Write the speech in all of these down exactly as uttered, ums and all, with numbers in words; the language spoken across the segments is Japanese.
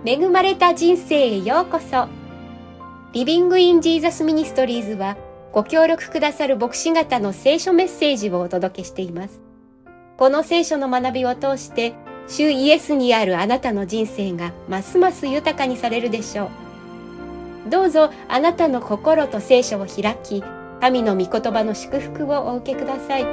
恵まれた人生へようこそ。リビングインジーザスミニストリーズはご協力くださる牧師方の聖書メッセージをお届けしています。この聖書の学びを通して主イエスにあるあなたの人生がますます豊かにされるでしょう。どうぞあなたの心と聖書を開き、神の御言葉の祝福をお受けください。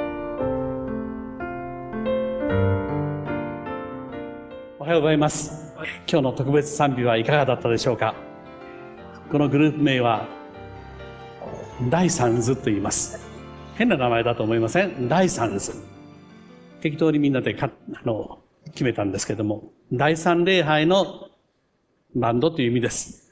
おはようございます。今日の特別賛美はいかがだったでしょうか。このグループ名は第三図と言います。変な名前だと思いません？第三図。適当にみんなでかあの決めたんですけども、第三礼拝のバンドという意味です。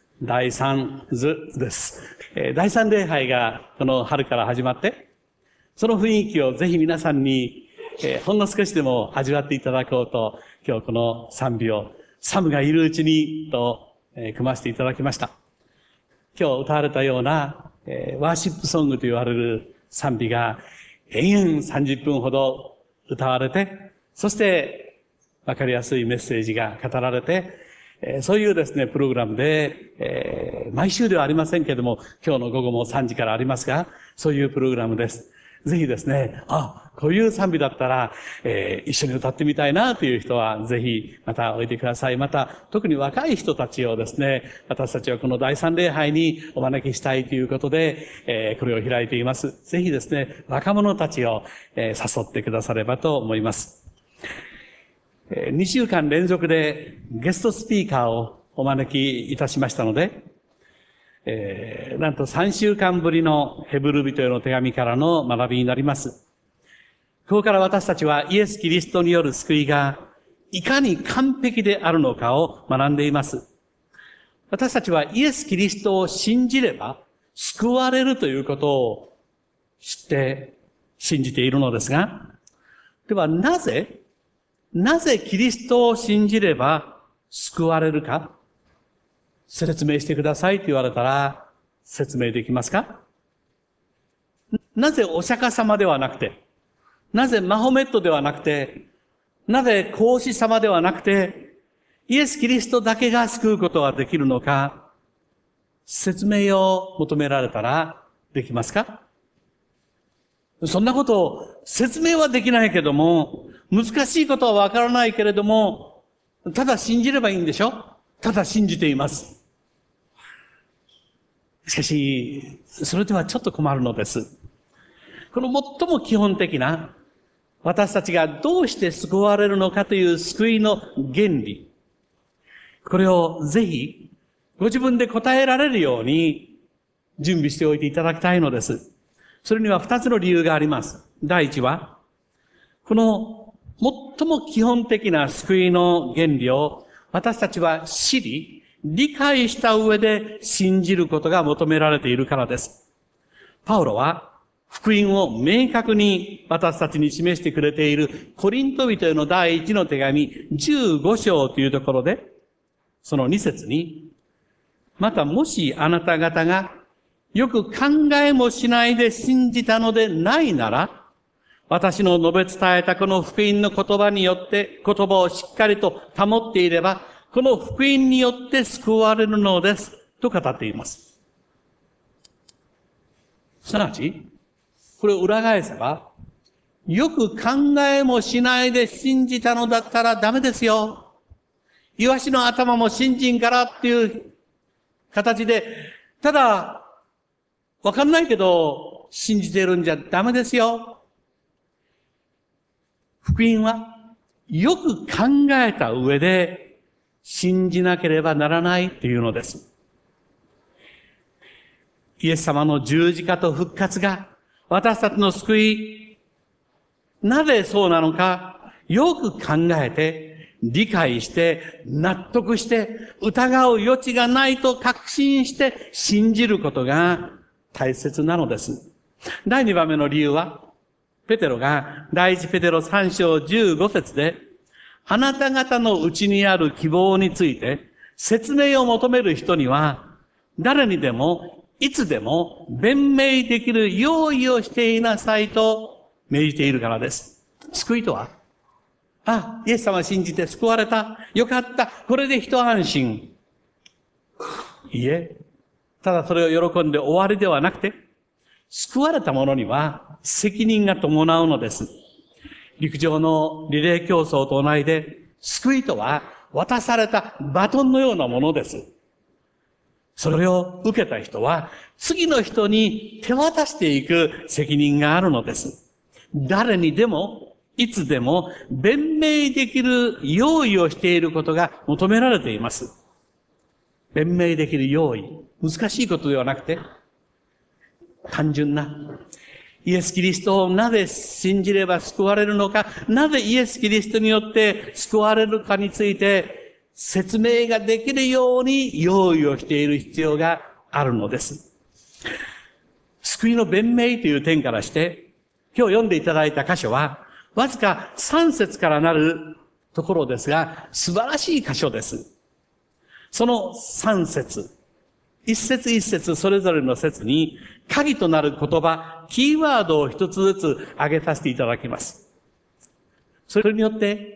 第三図です。えー、第三礼拝がこの春から始まって、その雰囲気をぜひ皆さんに、えー、ほんの少しでも味わっていただこうと、今日この賛美をサムがいるうちにと、えー、組ませていただきました。今日歌われたような、えー、ワーシップソングと言われる賛美が延々さんじゅっぷんほど歌われて、そしてわかりやすいメッセージが語られて、えー、そういうですね、プログラムで、えー、毎週ではありませんけれども、今日の午後もさんじからありますが、そういうプログラムです。ぜひですね、あ、こういう賛美だったら、えー、一緒に歌ってみたいなという人は、ぜひまたおいてください。また、特に若い人たちをですね、私たちはこの第三礼拝にお招きしたいということで、えー、これを開いています。ぜひですね、若者たちを、えー、誘ってくださればと思います。えー、にしゅうかん連続でゲストスピーカーをお招きいたしましたので、えー、なんとさんしゅうかんぶりのヘブル人への手紙からの学びになります。ここから私たちはイエス・キリストによる救いがいかに完璧であるのかを学んでいます。私たちはイエス・キリストを信じれば救われるということを知って信じているのですが、ではなぜ、なぜキリストを信じれば救われるか、説明してくださいと言われたら説明できますか？なぜお釈迦様ではなくて、なぜマホメットではなくて、なぜ孔子様ではなくて、イエス・キリストだけが救うことはできるのか、説明を求められたらできますか？そんなことを説明はできないけども、難しいことはわからないけれども、ただ信じればいいんでしょ？ただ信じています。しかし、それではちょっと困るのです。この最も基本的な、私たちがどうして救われるのかという救いの原理。これをぜひ、ご自分で答えられるように準備しておいていただきたいのです。それには二つの理由があります。第一は、この最も基本的な救いの原理を私たちは知り、理解した上で信じることが求められているからです。パウロは福音を明確に私たちに示してくれているコリント人への第一の手紙じゅうご章というところで、そのに節に、またもしあなた方がよく考えもしないで信じたのでないなら、私の述べ伝えたこの福音の言葉によって言葉をしっかりと保っていれば、この福音によって救われるのです。と語っています。すなわち、これを裏返せば、よく考えもしないで信じたのだったらダメですよ。イワシの頭も信心からっていう形で、ただ、わかんないけど、信じてるんじゃダメですよ。福音は、よく考えた上で、信じなければならないというのです。イエス様の十字架と復活が私たちの救い、なぜそうなのかよく考えて、理解して、納得して、疑う余地がないと確信して信じることが大切なのです。第二番目の理由は、ペテロが第一ペテロ三章十五節で、あなた方のうちにある希望について説明を求める人には誰にでもいつでも弁明できる用意をしていなさいと命じているからです。救いとは、あ、イエス様を信じて救われた。よかった。これで一安心。 いえ、ただそれを喜んで終わりではなくて、救われた者には責任が伴うのです。陸上のリレー競争と同じで、救いとは渡されたバトンのようなものです。それを受けた人は、次の人に手渡していく責任があるのです。誰にでも、いつでも、弁明できる用意をしていることが求められています。弁明できる用意。難しいことではなくて、単純な、イエス・キリストをなぜ信じれば救われるのか、なぜイエス・キリストによって救われるかについて説明ができるように用意をしている必要があるのです。救いの弁明という点からして、今日読んでいただいた箇所は、わずかさん節からなるところですが、素晴らしい箇所です。そのさん節、一節一節それぞれの節に鍵となる言葉、キーワードを一つずつ挙げさせていただきます。それによって、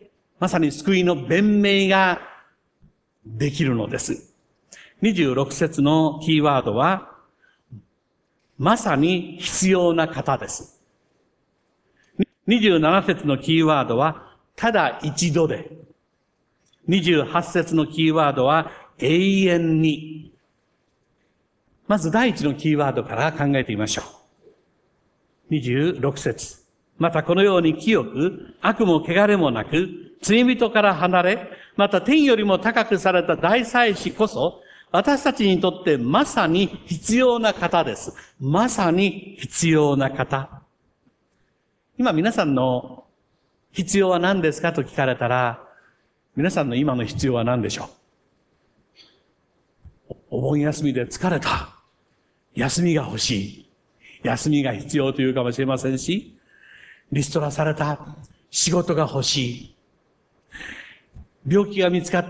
まさに救いの弁明ができるのです。にじゅうろく節のキーワードは、まさに必要な方です。にじゅうなな節のキーワードは、ただ一度で。にじゅうはち節のキーワードは、永遠に。まず第一のキーワードから考えてみましょう。にじゅうろく節。またこのように清く、悪も汚れもなく、罪人から離れ、また天よりも高くされた大祭司こそ、私たちにとってまさに必要な方です。まさに必要な方。今皆さんの必要は何ですかと聞かれたら、皆さんの今の必要は何でしょう？お盆休みで疲れた。休みが欲しい。休みが必要というかもしれませんし、リストラされた。仕事が欲しい。病気が見つかった。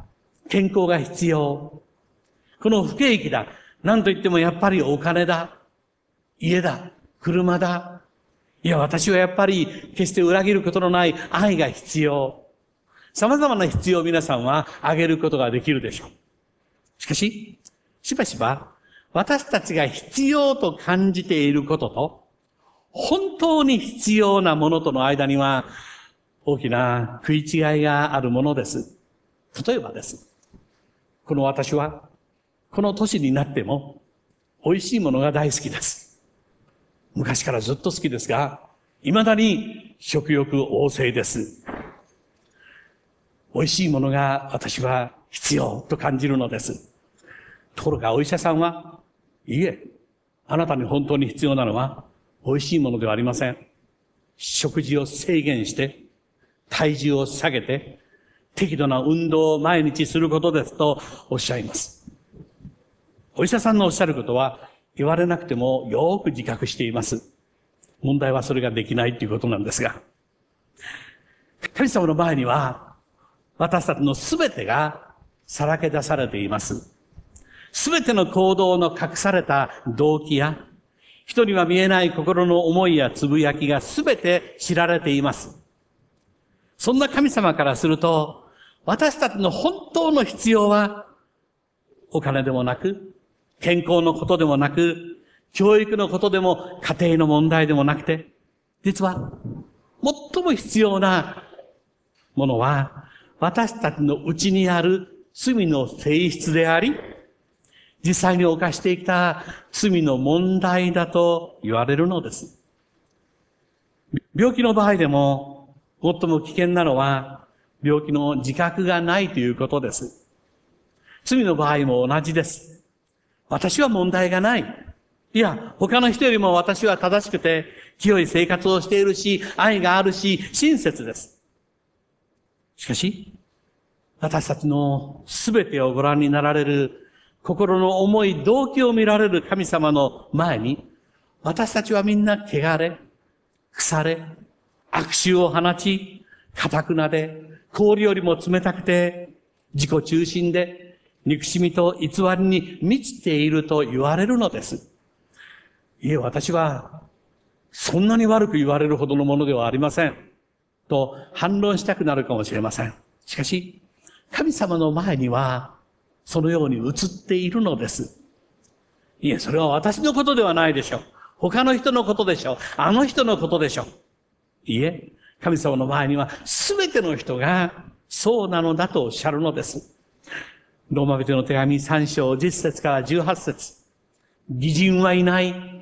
健康が必要。この不景気だ。何と言ってもやっぱりお金だ。家だ。車だ。いや、私はやっぱり決して裏切ることのない愛が必要。様々な必要を皆さんは挙げることができるでしょう。しかし、しばしば私たちが必要と感じていることと、本当に必要なものとの間には大きな食い違いがあるものです。例えばです。この私は、この年になっても美味しいものが大好きです。昔からずっと好きですが、未だに食欲旺盛です。美味しいものが私は必要と感じるのです。ところがお医者さんは、いいえ、あなたに本当に必要なのは美味しいものではありません。食事を制限して、体重を下げて、適度な運動を毎日することですとおっしゃいます。お医者さんのおっしゃることは言われなくてもよく自覚しています。問題はそれができないということなんですが、神様の前には私たちのすべてがさらけ出されています。すべての行動の隠された動機や、人には見えない心の思いやつぶやきがすべて知られています。そんな神様からすると、私たちの本当の必要は、お金でもなく、健康のことでもなく、教育のことでも、家庭の問題でもなくて、実は、最も必要なものは、私たちの内にある罪の性質であり、実際に犯してきた罪の問題だと言われるのです。病気の場合でも、最も危険なのは、病気の自覚がないということです。罪の場合も同じです。私は問題がない。いや、他の人よりも私は正しくて、清い生活をしているし、愛があるし、親切です。しかし、私たちのすべてをご覧になられる、心の重い動機を見られる神様の前に、私たちはみんな汚れ、腐れ、悪臭を放ち、堅くなで、氷よりも冷たくて、自己中心で、憎しみと偽りに満ちていると言われるのです。いえ、私は、そんなに悪く言われるほどのものではありません。と反論したくなるかもしれません。しかし、神様の前には、 そのように映っているのです。いえ、それは私のことではないでしょう。他の人のことでしょう。あの人のことでしょう。いえ、神様の前には全ての人がそうなのだとおっしゃるのです。ローマ人の手紙さん章じゅっ節からじゅうはち節。義人はいない。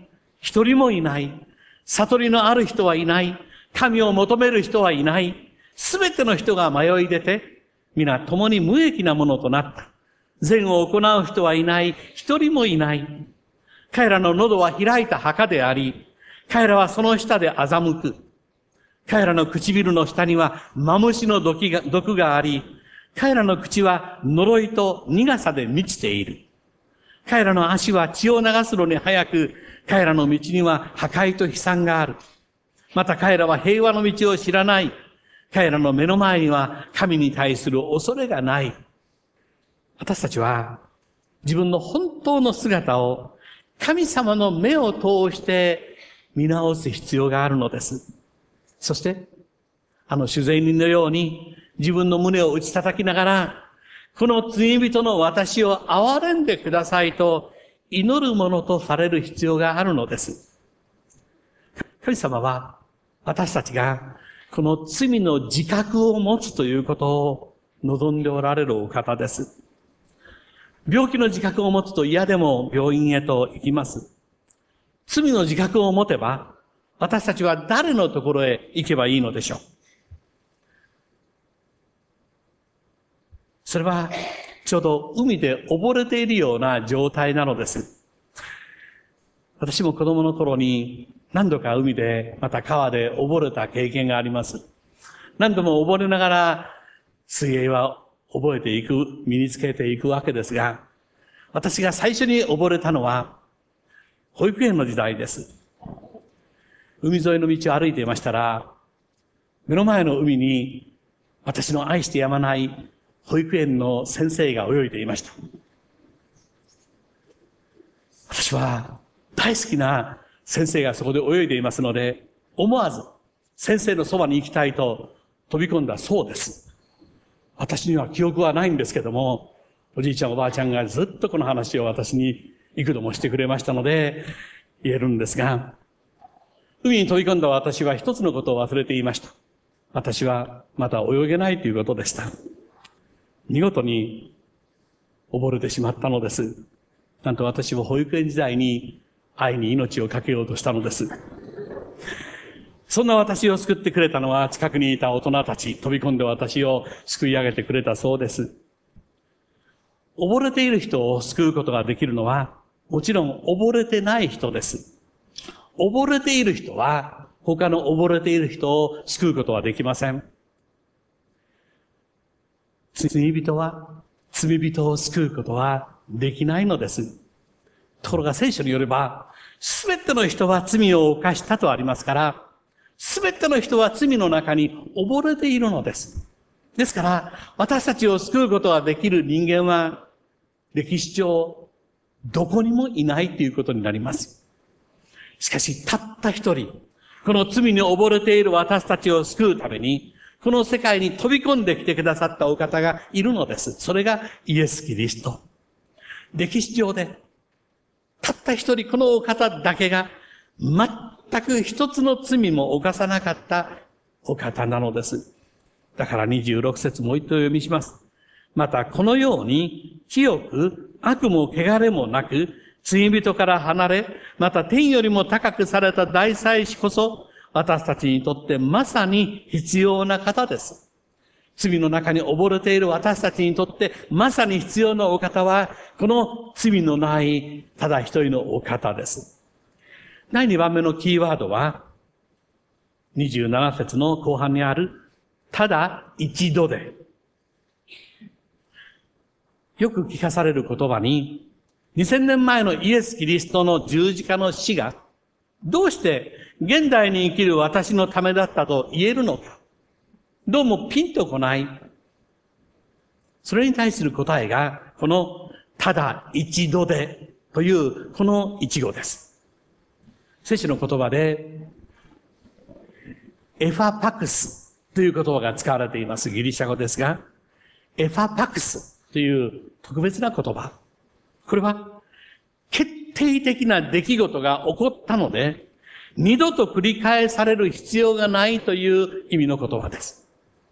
一人もいない。悟りのある人はいない。神を求める人はいない。すべての人が迷い出て、皆共に無益なものとなった。善を行う人はいない。一人もいない。彼らの喉は開いた墓であり、彼らはその下で欺く。彼らの唇の下にはマムシの毒が、毒があり、彼らの口は呪いと苦さで満ちている。彼らの足は血を流すのに早く、彼らの道には破壊と悲惨がある。また彼らは平和の道を知らない。彼らの目の前には神に対する恐れがない。私たちは自分の本当の姿を神様の目を通して見直す必要があるのです。そして、あの主税人のように自分の胸を打ち叩きながら、この罪人の私を憐れんでくださいと祈るものとされる必要があるのです。神様は私たちがこの罪の自覚を持つということを望んでおられるお方です。病気の自覚を持つと嫌でも病院へと行きます。罪の自覚を持てば、私たちは誰のところへ行けばいいのでしょう。それは、ちょうど海で溺れているような状態なのです。私も子供の頃に何度か海で、また川で溺れた経験があります。何度も溺れながら水泳は覚えていく、身につけていくわけですが、私が最初に溺れたのは保育園の時代です。海沿いの道を歩いていましたら、目の前の海に私の愛してやまない保育園の先生が泳いでいました。私は大好きな先生がそこで泳いでいますので、思わず先生のそばに行きたいと飛び込んだそうです。私には記憶はないんですけども、おじいちゃんおばあちゃんがずっとこの話を私に幾度もしてくれましたので言えるんですが、海に飛び込んだ私は一つのことを忘れていました。私はまだ泳げないということでした。見事に溺れてしまったのです。なんと私は保育園時代に愛に命をかけようとしたのです。そんな私を救ってくれたのは近くにいた大人たち、飛び込んで私を救い上げてくれたそうです。溺れている人を救うことができるのは、もちろん溺れてない人です。溺れている人は、他の溺れている人を救うことはできません。罪人は、罪人を救うことはできないのです。ところが聖書によれば、すべての人は罪を犯したとありますから、すべての人は罪の中に溺れているのです。ですから、私たちを救うことができる人間は、歴史上、どこにもいないということになります。しかし、たった一人、この罪に溺れている私たちを救うために、この世界に飛び込んできてくださったお方がいるのです。それがイエス・キリスト。歴史上で、たった一人このお方だけが、全く一つの罪も犯さなかったお方なのです。だからにじゅうろく節もう一度読みします。またこのように清く悪も汚れもなく罪人から離れ、また天よりも高くされた大祭司こそ私たちにとってまさに必要な方です。罪の中に溺れている私たちにとってまさに必要なお方はこの罪のないただ一人のお方です。だいにばんめのキーワードはにじゅうなな節の後半にあるただ一度で。よく聞かされる言葉ににせんねんまえのイエス・キリストの十字架の死がどうして現代に生きる私のためだったと言えるのか。どうもピンとこない。それに対する答えがこのただ一度でというこの一語です。聖書の言葉でエファパクスという言葉が使われています。ギリシャ語ですが、エファパクス。 という特別な言葉。これは決定的な出来事が起こったので、二度と繰り返される必要がないという意味の言葉です。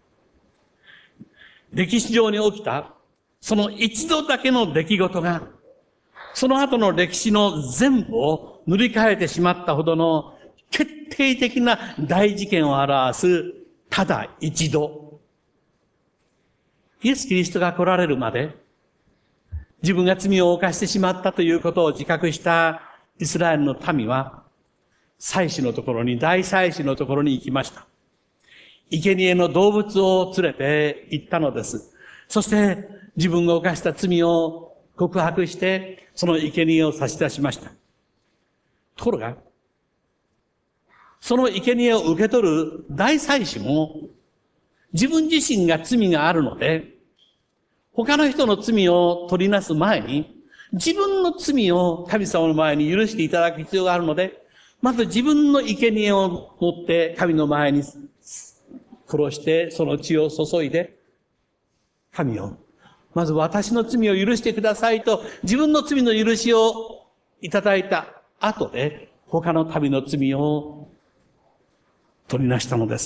歴史上に起きた、その一度だけの出来事が、その後の歴史の全部を塗り替えてしまったほどの決定的な大事件を表す、ただ一度。イエス・キリストが来られるまで、自分が罪を犯してしまったということを自覚したイスラエルの民は、祭司のところに、大祭司のところに行きました。生贄の動物を連れて行ったのです。そして自分が犯した罪を告白して、その生贄を差し出しました。ところが、その生贄を受け取る大祭司も、自分自身が罪があるので、他の人の罪を取りなす前に、自分の罪を神様の前に許していただく必要があるので、まず自分の生贄を持って神の前に殺して、その血を注いで、神を、まず私の罪を許してくださいと、自分の罪の許しをいただいた後で、他の民の罪を取りなしたのです。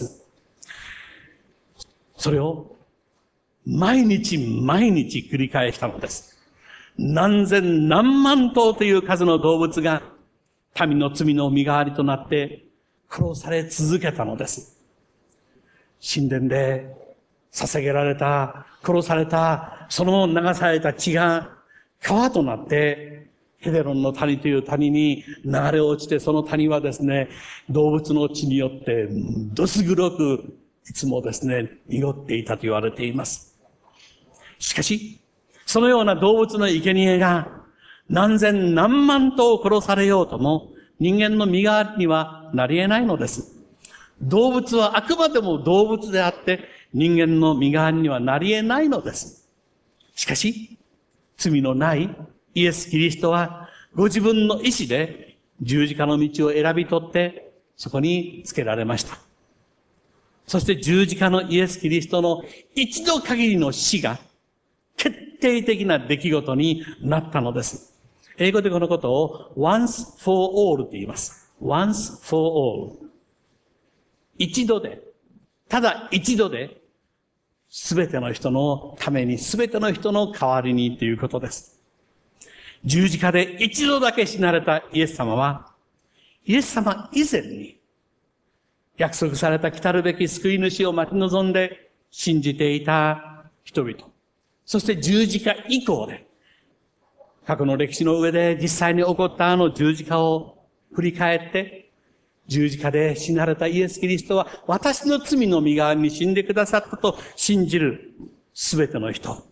それを、毎日毎日繰り返したのです。何千何万頭という数の動物が、民の罪の身代わりとなって殺され続けたのです。神殿で捧げられた、殺された、その流された血が川となって、ヘデロンの谷という谷に流れ落ちて、その谷はですね、動物の血によってどす黒くいつもですね、濁っていたと言われています。しかし、そのような動物の生贄が何千何万頭殺されようとも、人間の身代わりにはなり得ないのです。動物はあくまでも動物であって、人間の身代わりにはなり得ないのです。しかし、罪のないイエス・キリストは、ご自分の意志で十字架の道を選び取って、そこにつけられました。そして十字架のイエス・キリストの一度限りの死が、決定的な出来事になったのです。英語でこのことを once for all と言います。once for all。一度で、ただ一度で、すべての人のために、すべての人の代わりにということです。十字架で一度だけ死なれたイエス様は、イエス様以前に、約束された来たるべき救い主を待ち望んで信じていた人々。そして十字架以降で、過去の歴史の上で実際に起こったあの十字架を振り返って、十字架で死なれたイエス・キリストは私の罪の身代わりに死んでくださったと信じるすべての人。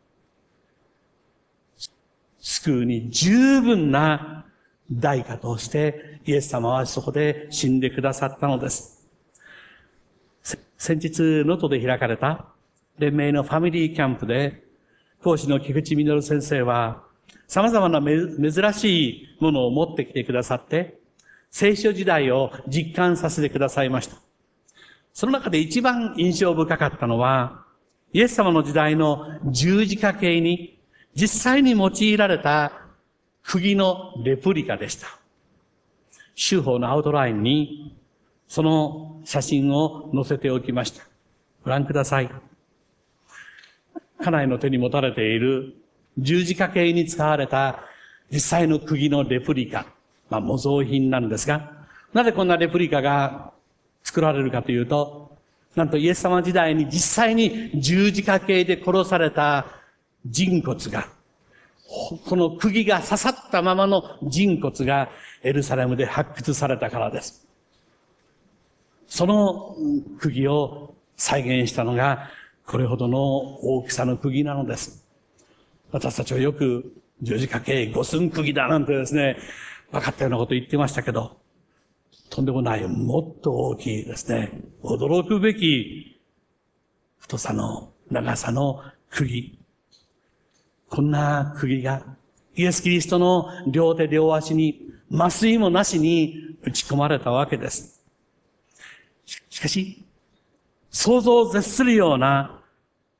救うに十分な代価としてイエス様はそこで死んでくださったのです。先日、能登で開かれた連盟のファミリーキャンプで、講師の菊池実先生は、様々な珍しいものを持ってきてくださって、聖書時代を実感させてくださいました。その中で一番印象深かったのは、イエス様の時代の十字架形に実際に用いられた釘のレプリカでした。修法のアウトラインにその写真を載せておきました。ご覧ください。家内の手に持たれている十字架形に使われた実際の釘のレプリカ。まあ模造品なんですが、なぜこんなレプリカが作られるかというと、なんとイエス様時代に実際に十字架形で殺された人骨が、この釘が刺さったままの人骨がエルサレムで発掘されたからです。その釘を再現したのがこれほどの大きさの釘なのです。私たちはよく十字架形五寸釘だなんてですね、分かったようなこと言ってましたけど、とんでもない、もっと大きいですね、驚くべき太さの長さの釘。こんな釘がイエス・キリストの両手両足に麻酔もなしに打ち込まれたわけです。しかし、想像を絶するような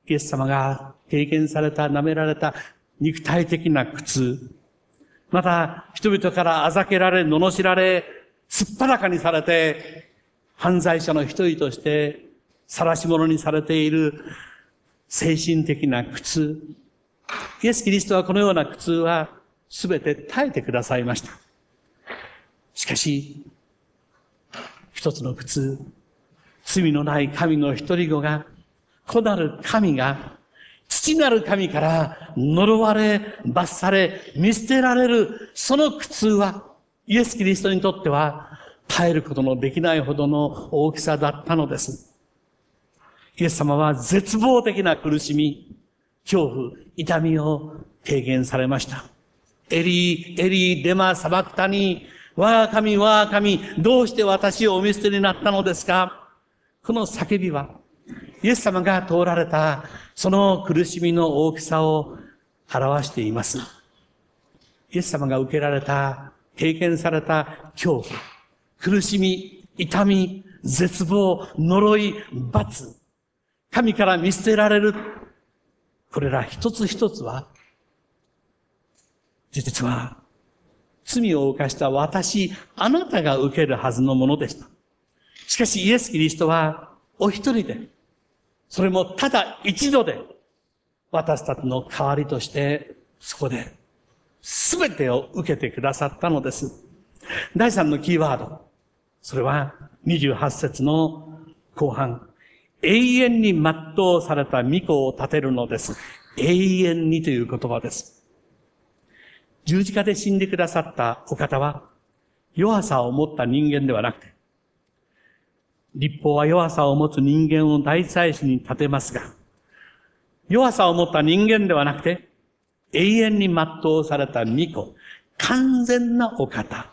イエス様が経験された、舐められた肉体的な苦痛、また人々からあざけられ、罵られ、すっぱらかにされて、犯罪者の一人として晒し者にされている精神的な苦痛。イエス・キリストはこのような苦痛はすべて耐えてくださいました。しかし、一つの苦痛、罪のない神の一人子が、子なる神が、父なる神から呪われ、罰され、見捨てられる、その苦痛は、イエス・キリストにとっては、耐えることのできないほどの大きさだったのです。イエス様は絶望的な苦しみ、恐怖、痛みを経験されました。エリー、エリー、デマ、サバクタニ、我が神、我が神、どうして私をお見捨てになったのですか？この叫びは、イエス様が通られた、その苦しみの大きさを表しています。イエス様が受けられた、経験された恐怖、苦しみ、痛み、絶望、呪い、罰、神から見捨てられる。これら一つ一つは、実は、罪を犯した私、あなたが受けるはずのものでした。しかしイエス・キリストは、お一人で、それもただ一度で、私たちの代わりとして、そこで、すべてを受けてくださったのです。第三のキーワード。それは、にじゅうはち節の後半。永遠に全うされた御子を立てるのです。永遠にという言葉です。十字架で死んでくださったお方は、弱さを持った人間ではなくて、律法は弱さを持つ人間を大祭司に立てますが、弱さを持った人間ではなくて、永遠に全うされた御子、完全なお方。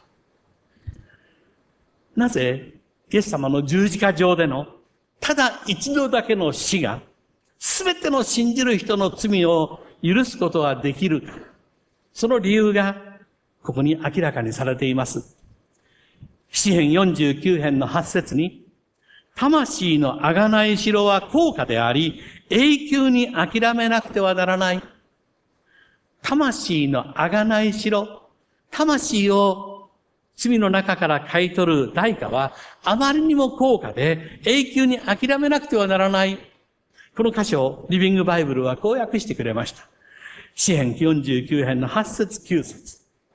なぜ、イエス様の十字架上での、ただ一度だけの死が、すべての信じる人の罪を許すことができるか。その理由が、ここに明らかにされています。詩編よんじゅうきゅう編のはち節に、魂の贖いしろは高価であり、永久に諦めなくてはならない。魂の贖いしろ、魂を罪の中から買い取る代価は、あまりにも高価で、永久に諦めなくてはならない。この箇所を、リビングバイブルはこう訳してくれました。詩編よんじゅうきゅう編のはち節きゅう節。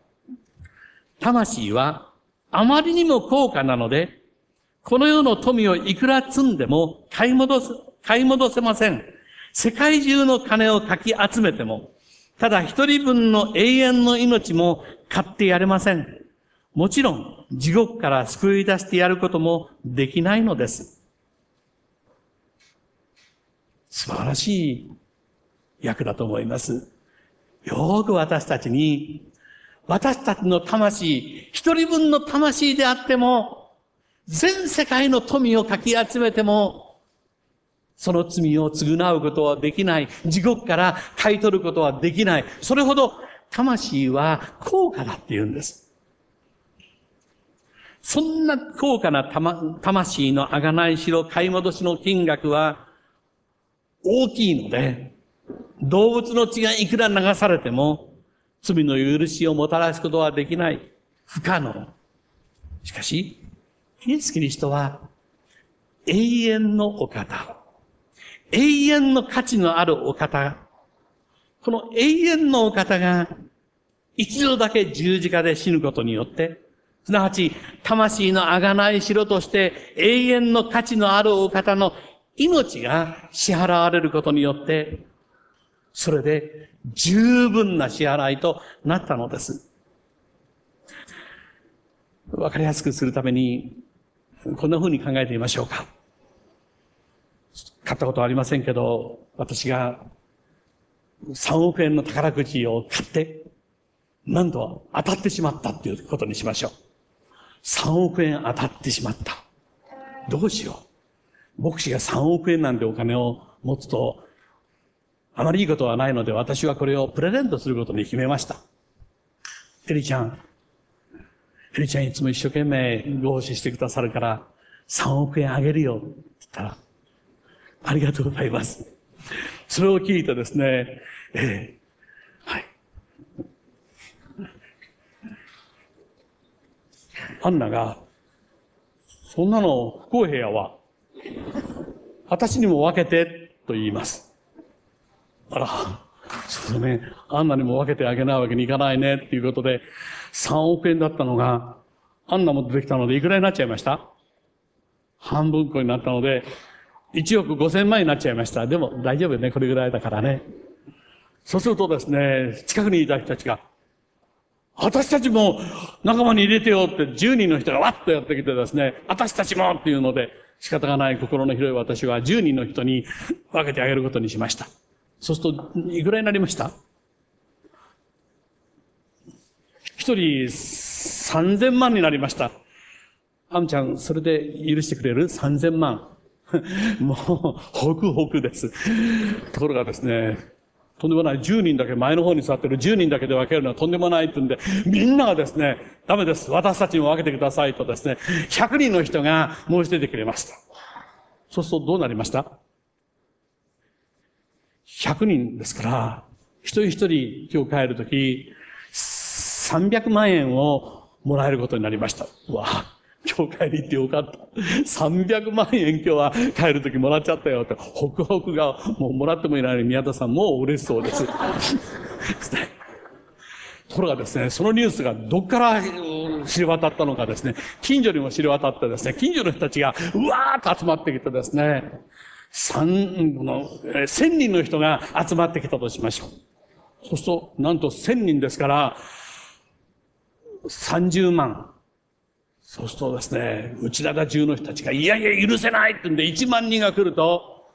魂はあまりにも高価なので、この世の富をいくら積んでも買い戻す、買い戻せません。世界中の金をかき集めても、ただ一人分の永遠の命も買ってやれません。もちろん、地獄から救い出してやることもできないのです。素晴らしい訳だと思います。よく私たちに、私たちの魂、一人分の魂であっても、全世界の富をかき集めても、その罪を償うことはできない。地獄から買い取ることはできない。それほど魂は高価だって言うんです。そんな高価な魂の贖いしろ買い戻しの金額は大きいので、動物の血がいくら流されても、罪の許しをもたらすことはできない。不可能。しかし、イエス・キリストは、永遠のお方。永遠の価値のあるお方。この永遠のお方が、一度だけ十字架で死ぬことによって、すなわち、魂の贖いしろとして、永遠の価値のあるお方の命が支払われることによって、それで十分な支払いとなったのです。わかりやすくするために、こんな風に考えてみましょうか。買ったことはありませんけど、私がさんおくえんの宝くじを買って、なんと当たってしまったっていうことにしましょう。さんおくえん当たってしまった。どうしよう。牧師がさんおくえんなんてお金を持つと、あまりいいことはないので、私はこれをプレゼントすることに決めました。エリちゃん、エリちゃんいつも一生懸命ご奉仕してくださるから、さんおくえんあげるよって言ったら、ありがとうございます。 それを聞いてですね、えー、はい。アンナが、そんなの不公平やわ。私にも分けて、と言います。あら、そうね、アンナにも分けてあげないわけにいかないね、っていうことで、さんおくえんだったのが、アンナも出てきたので、いくらになっちゃいました？半分こになったので、いちおくごせんまんになっちゃいました。でも大丈夫ね、これぐらいだからね。そうするとですね、近くにいた人たちが、私たちも仲間に入れてよってじゅうにんの人がわっとやってきてですね、私たちもっていうので、仕方がない心の広い私はじゅうにんの人に分けてあげることにしました。そうすると、いくらになりました？一人さんぜんまんになりました。アムちゃん、それで許してくれる？ さんぜんまん。もう、ホクホクです。ところがですね、とんでもない。じゅうにんだけ前の方に座ってるじゅうにんだけで分けるのはとんでもないって言うんで、みんながですね、ダメです。私たちにも分けてくださいとですね、ひゃくにんの人が申し出てくれました。そうするとどうなりました？ひゃくにんですから、一人一人今日帰るとき、さんびゃくまんえんをもらえることになりました。うわぁ。今日帰り行ってよかった。さんびゃくまんえん今日は帰るときもらっちゃったよって、ホクホクがもうもらってもいないのに宮田さんもう嬉しそうです。ところがですね、そのニュースがどっから知れ渡ったのかですね、近所にも知れ渡ってですね、近所の人たちがうわーっと集まってきてですね、三、この、千人の人が集まってきたとしましょう。そうすると、なんと千人ですから、さんじゅうまん。そうするとですね、内灘中の人たちが、いやいや許せないって言うんで、いちまんにんが来ると、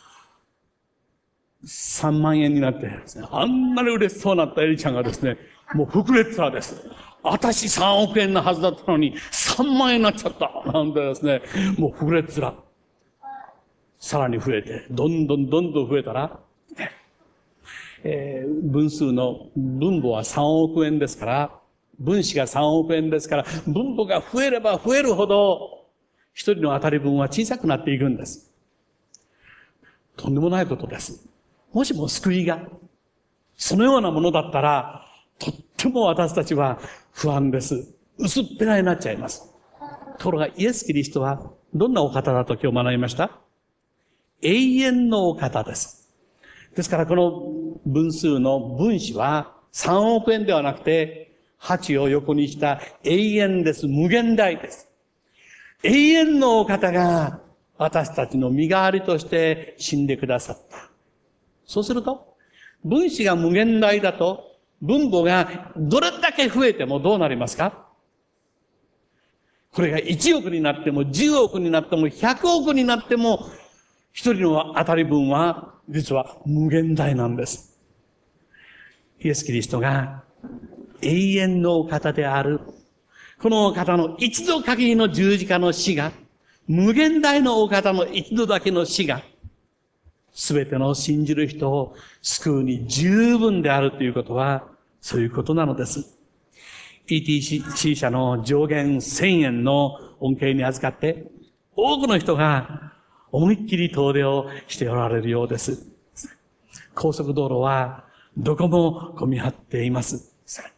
さんまんえんになってですね、あんなに嬉しそうになったエリちゃんがですね、もう膨れつらです。私さんおくえんのはずだったのに、さんまんえんになっちゃった。なんでですね、もう膨れつら。さらに増えて、どんどんどんどん増えたら、えー、分数の分母はさんおくえんですから、分子がさんおくえんですから、分母が増えれば増えるほど、一人の当たり分は小さくなっていくんです。とんでもないことです。もしも救いが、そのようなものだったら、とっても私たちは不安です。薄っぺらになっちゃいます。ところがイエス・キリストは、どんなお方だと今日学びました？永遠のお方です。ですからこの分数の分子はさんおくえんではなくて、はちを横にした永遠です。無限大です。永遠のお方が私たちの身代わりとして死んでくださった。そうすると、分子が無限大だと、分母がどれだけ増えてもどうなりますか？これがいちおくになってもじゅうおくになってもひゃくおくになっても、一人の当たり分は実は無限大なんです。イエス・キリストが永遠のお方である。このお方の一度限りの十字架の死が、無限大のお方の一度だけの死が、すべての信じる人を救うに十分であるということは、そういうことなのです。イーティーシー 社の上限せんえんの恩恵に預かって、多くの人が思いっきり遠出をしておられるようです。高速道路はどこも混み張っています。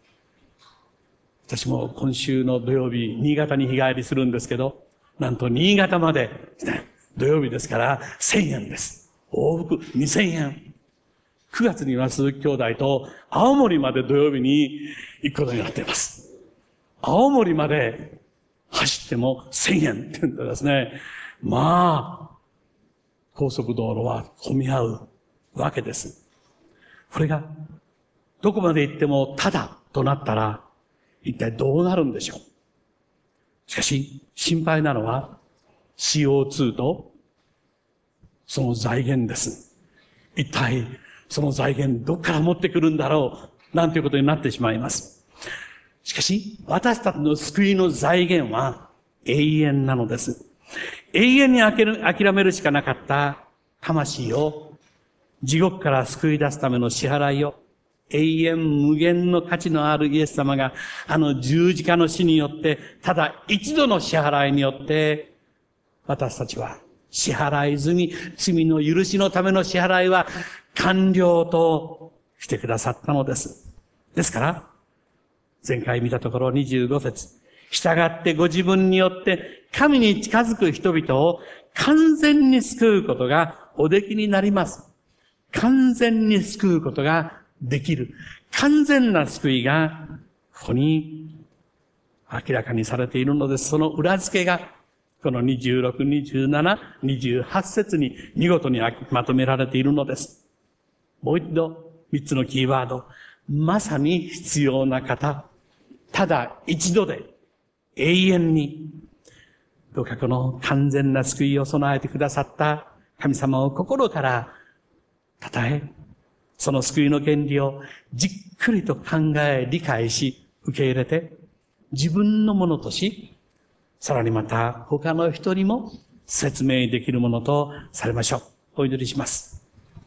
私も今週の土曜日、新潟に日帰りするんですけど、なんと新潟まで、土曜日ですからせんえんです。往復にせんえん。くがつには鈴木兄弟と青森まで土曜日に行くことになっています。青森まで走ってもせんえんって言うんでですね、まあ、高速道路は混み合うわけです。これが、どこまで行ってもただとなったら、一体どうなるんでしょう。しかし、心配なのは シーオーツー とその財源です。一体、その財源どっから持ってくるんだろうなんていうことになってしまいます。しかし、私たちの救いの財源は永遠なのです。永遠に諦めるしかなかった魂を地獄から救い出すための支払いを、永遠無限の価値のあるイエス様が、あの十字架の死によって、ただ一度の支払いによって、私たちは支払い済み、罪の許しのための支払いは完了としてくださったのです。ですから、前回見たところにじゅうご節。従ってご自分によって神に近づく人々を完全に救うことがおできになります。完全に救うことができる。完全な救いがここに明らかにされているのです。その裏付けがこのにじゅうろく、にじゅうなな、にじゅうはち節に見事にまとめられているのです。もう一度三つのキーワード。まさに必要な方。ただ一度で永遠に、どうかこの完全な救いを備えてくださった神様を心から称え、その救いの原理をじっくりと考え、理解し、受け入れて、自分のものとし、さらにまた他の人にも説明できるものとされましょう。お祈りします。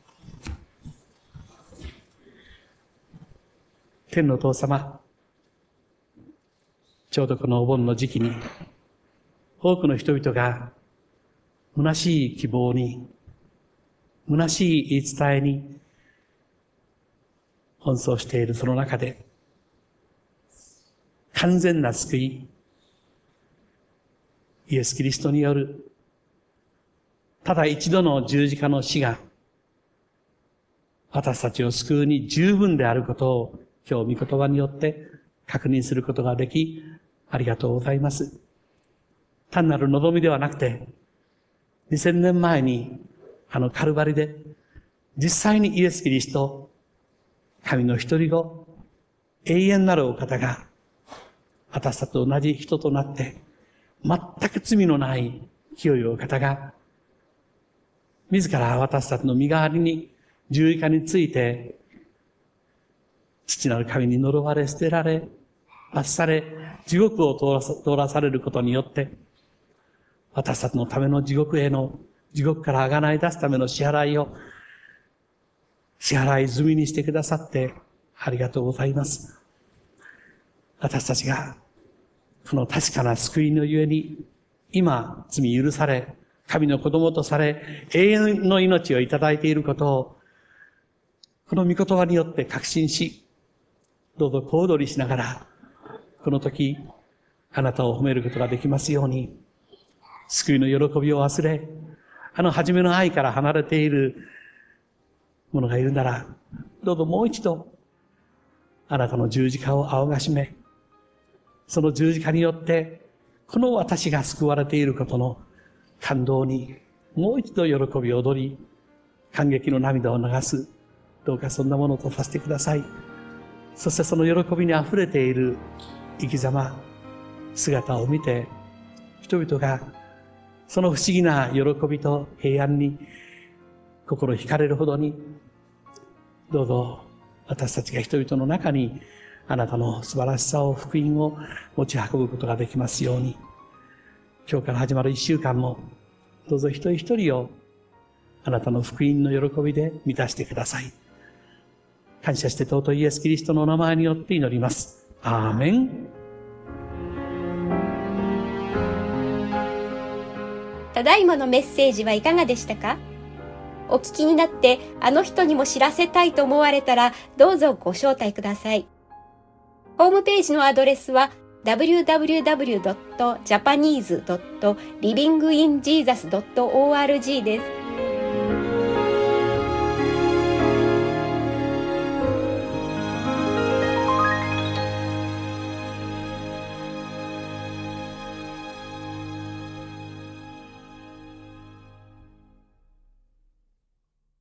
天のお父様、ちょうどこのお盆の時期に、多くの人々が、虚しい希望に、虚しい言い伝えに、奔走しているその中で、完全な救い、イエス・キリストによる、ただ一度の十字架の死が、私たちを救うに十分であることを、今日御言葉によって確認することができ、ありがとうございます。単なる望みではなくて、にせんねんまえにあのカルバリで実際にイエス・キリスト、神の一人子、永遠なるお方が私たちと同じ人となって、全く罪のない清いお方が自ら私たちの身代わりに十字架について父なる神に呪われ捨てられ罰され、地獄を通らさ、通らされることによって、私たちのための地獄への、地獄から贖い出すための支払いを、支払い済みにしてくださって、ありがとうございます。私たちが、この確かな救いのゆえに、今、罪許され、神の子供とされ、永遠の命をいただいていることを、この御言葉によって確信し、どうぞ小躍りしながら、この時、あなたを褒めることができますように、救いの喜びを忘れ、あの初めの愛から離れている者がいるなら、どうぞもう一度、あなたの十字架を仰がしめ、その十字架によって、この私が救われていることの感動に、もう一度喜び踊り、感激の涙を流す、どうかそんなものとさせてください。そしてその喜びに溢れている生き様、姿を見て、人々がその不思議な喜びと平安に心惹かれるほどに、どうぞ私たちが人々の中にあなたの素晴らしさを、福音を持ち運ぶことができますように、今日から始まる一週間も、どうぞ一人一人をあなたの福音の喜びで満たしてください。感謝して尊いイエス・キリストのお名前によって祈ります。アーメン。 ただいまのメッセージはいかがでしたか？お聞きになってあの人にも知らせたいと思われたら、どうぞご招待ください。ホームページのアドレスは ダブリューダブリューダブリュードットジャパニーズドットリビングインジーザスドットオーアールジー です。